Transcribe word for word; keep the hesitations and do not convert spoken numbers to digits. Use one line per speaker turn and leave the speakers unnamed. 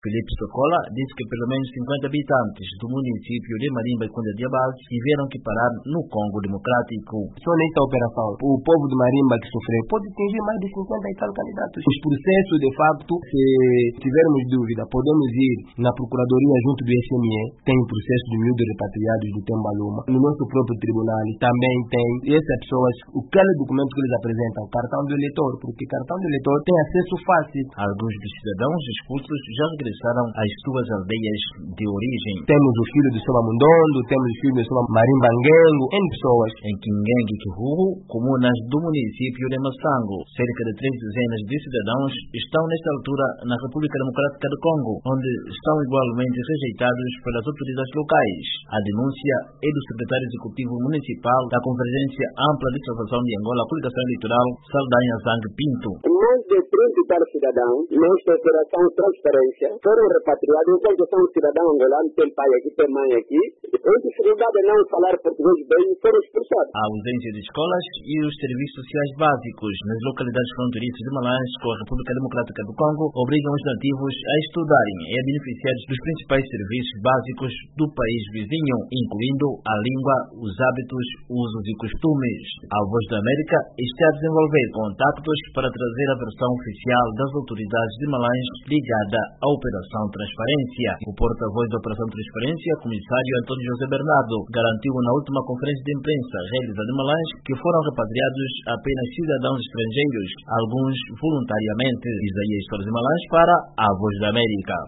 Felipe Socola disse que pelo menos cinquenta habitantes do município de Marimba e Cunha-Diabal tiveram que parar no Congo Democrático.
Só nesta operação, o povo de Marimba que sofreu pode atingir mais de cinquenta e tal candidatos. Os processos, de facto, se tivermos dúvida, podemos ir na Procuradoria junto do S M E, tem o processo de miúdos repatriados do Tembaluma. No nosso próprio tribunal também tem. E essas pessoas, o que é documento que eles apresentam? Cartão do eleitor, porque cartão do eleitor tem acesso fácil.
Alguns dos cidadãos expulsos já regressaram às suas aldeias de origem.
Temos o filho do Soma Mundondo, temos o filho do Soma Marimbanguengo, N pessoas.
Em Quinguengue e Quiruru, comunas do município de Massango, cerca de três dezenas de cidadãos estão nesta altura na República Democrática do Congo, onde estão igualmente rejeitados pelas autoridades locais. A denúncia é do secretário executivo municipal da Convergência Ampla de Salvação de Angola, Coligação Eleitoral, Saldanha Zang Pinto.
Mais de trinta e tal cidadãos, nesta operação Transparência, foram repatriados enquanto são cidadãos angolanos, tem pai aqui, tem mãe aqui. Em dificuldade de não falar português bem, foram expulsados.
A ausência de escolas e os serviços sociais básicos nas localidades fronteiriças de Malange com a República Democrática do Congo obrigam os nativos a estudarem e a beneficiar dos principais serviços básicos do país vizinho, incluindo a língua, os hábitos, usos e costumes. A Voz da América está a desenvolver contactos para trazer a versão oficial das autoridades de Malange ligada à Operação Transparência. O porta-voz da Operação Transparência, comissário Antônio José Bernardo, garantiu na última conferência de imprensa realizada em Malange que foram repatriados apenas cidadãos estrangeiros, alguns voluntariamente. Isaías Torres de Malange para a Voz da América.